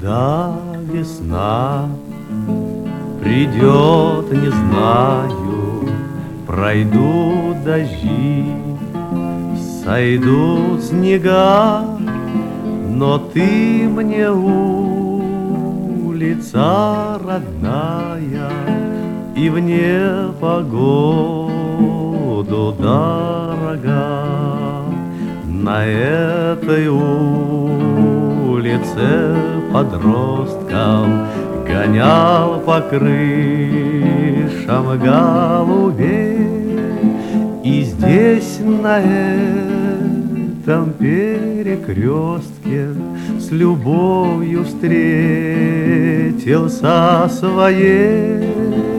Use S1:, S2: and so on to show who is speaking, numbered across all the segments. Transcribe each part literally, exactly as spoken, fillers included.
S1: Когда весна придет, не знаю, пройдут дожди, сойдут снега, но ты мне улица родная, и в непогоду дорога. На этой улице подросткам гонял по крышам голубей, и здесь на этом перекрестке с любовью встретился своей.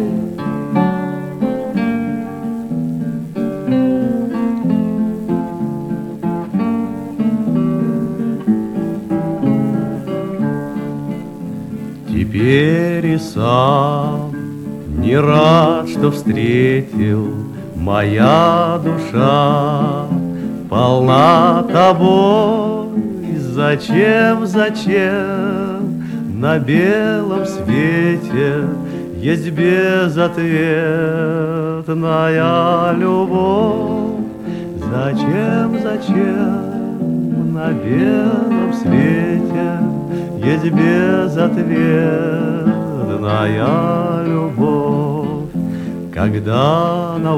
S1: Теперь и сам не рад, что встретил, моя душа полна тобой. Зачем, зачем на белом свете есть безответная любовь? Зачем, зачем на белом свете есть безответная любовь? Когда на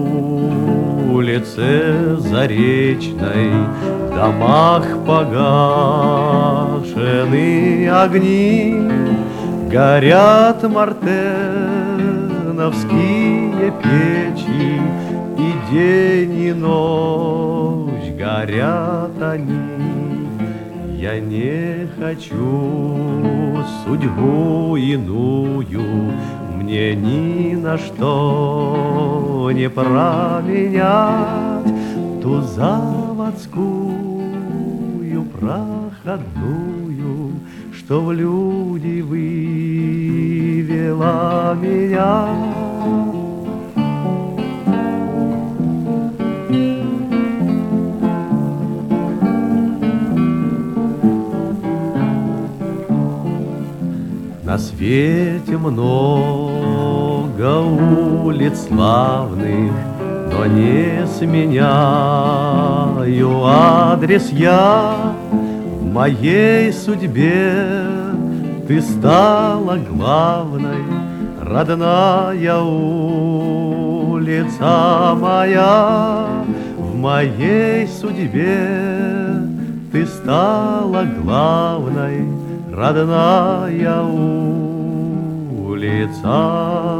S1: улице Заречной в домах погашены огни, горят мартеновские печи, и день и ночь горят они. Я не хочу судьбу иную мне ни на что не променять, ту заводскую проходную, что в люди вывела меня. На свете много улиц славных, но не сменяю адрес я. В моей судьбе ты стала главной, родная улица моя. В моей судьбе ты стала главной, родная улица